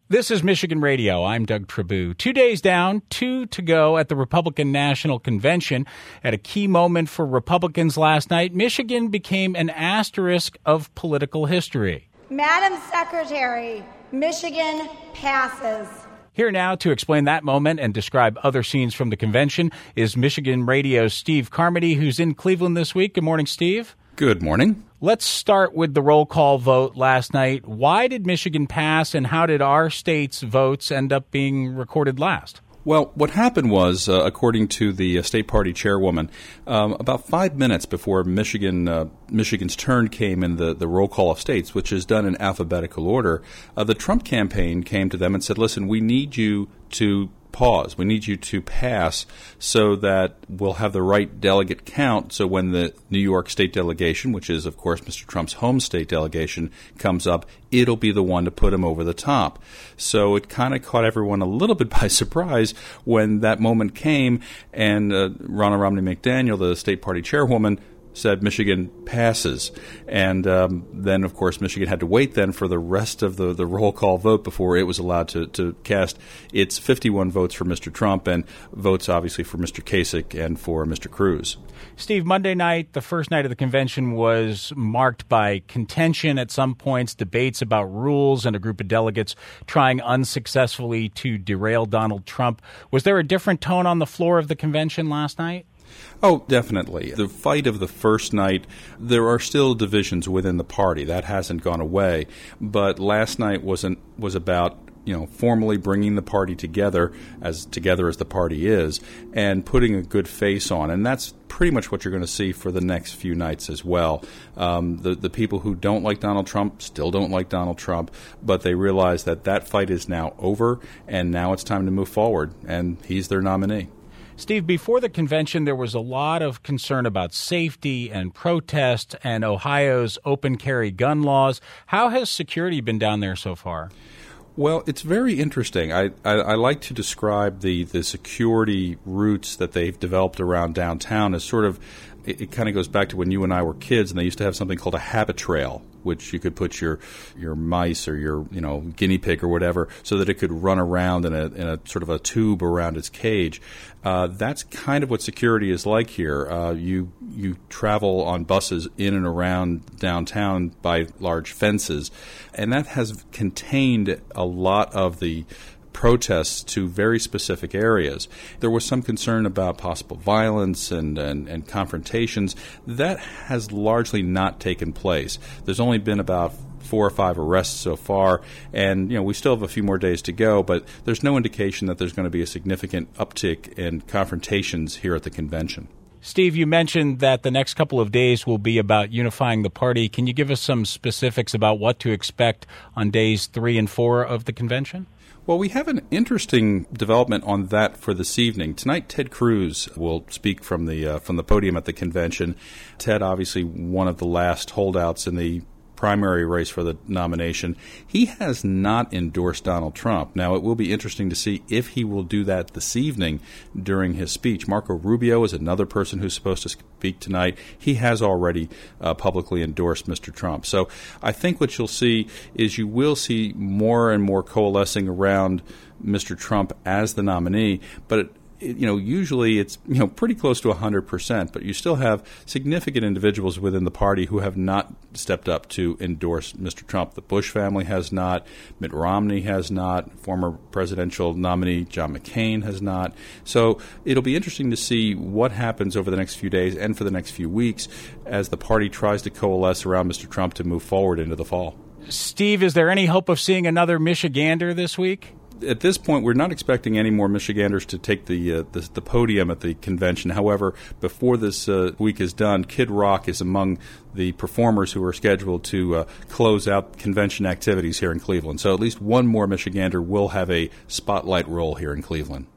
This is Michigan Radio. I'm Doug Trabue. 2 days down, 2 to go at the Republican National Convention. At a key moment for Republicans last night, Michigan became an asterisk of political history. Madam Secretary, Michigan passes. Here now to explain that moment and describe other scenes from the convention is Michigan Radio's Steve Carmody, who's in Cleveland this week. Good morning, Steve. Good morning. Let's start with the roll call vote last night. Why did Michigan pass, and how did our state's votes end up being recorded last? Well, what happened was, according to the state party chairwoman, about 5 minutes before Michigan's turn came in the roll call of states, which is done in alphabetical order, the Trump campaign came to them and said, listen, we need you to pause. We need you to pass so that we'll have the right delegate count. So when the New York state delegation, which is, of course, Mr. Trump's home state delegation, comes up, it'll be the one to put him over the top. So it kind of caught everyone a little bit by surprise when that moment came and Ronna Romney McDaniel, the state party chairwoman, said Michigan passes. And then, of course, Michigan had to wait then for the rest of the roll call vote before it was allowed to cast its 51 votes for Mr. Trump and votes, obviously, for Mr. Kasich and for Mr. Cruz. Steve, Monday night, the first night of the convention, was marked by contention at some points, debates about rules, and a group of delegates trying unsuccessfully to derail Donald Trump. Was there a different tone on the floor of the convention last night? Oh, definitely. The fight of the first night, there are still divisions within the party. That hasn't gone away. But last night was about, formally bringing the party together as the party is and putting a good face on. And that's pretty much what you're going to see for the next few nights as well. The people who don't like Donald Trump still don't like Donald Trump, but they realize that fight is now over and now it's time to move forward, and he's their nominee. Steve, before the convention, there was a lot of concern about safety and protest and Ohio's open carry gun laws. How has security been down there so far? Well, it's very interesting. I like to describe the security routes that they've developed around downtown as sort of, it kind of goes back to when you and I were kids, and they used to have something called a habit trail, which you could put your mice or your guinea pig or whatever, so that it could run around in a sort of a tube around its cage. That's kind of what security is like here. You travel on buses in and around downtown by large fences, and that has contained a lot of the protests to very specific areas. There was some concern about possible violence and confrontations. That has largely not taken place. There's only been about 4 or 5 arrests so far, and we still have a few more days to go, but there's no indication that there's going to be a significant uptick in confrontations here at the convention. Steve, you mentioned that the next couple of days will be about unifying the party. Can you give us some specifics about what to expect on days 3 and 4 of the convention? Well, we have an interesting development on that for this evening. Tonight, Ted Cruz will speak from the podium at the convention. Ted, obviously one of the last holdouts in the primary race for the nomination. He has not endorsed Donald Trump. Now, it will be interesting to see if he will do that this evening during his speech. Marco Rubio is another person who's supposed to speak tonight. He has already publicly endorsed Mr. Trump. So I think what you'll see is you will see more and more coalescing around Mr. Trump as the nominee, but usually it's, pretty close to 100%, but you still have significant individuals within the party who have not stepped up to endorse Mr. Trump. The Bush family has not. Mitt Romney has not. Former presidential nominee John McCain has not. So it'll be interesting to see what happens over the next few days and for the next few weeks as the party tries to coalesce around Mr. Trump to move forward into the fall. Steve, is there any hope of seeing another Michigander this week? At this point, we're not expecting any more Michiganders to take the podium at the convention. However, before this week is done, Kid Rock is among the performers who are scheduled to close out convention activities here in Cleveland. So at least one more Michigander will have a spotlight role here in Cleveland.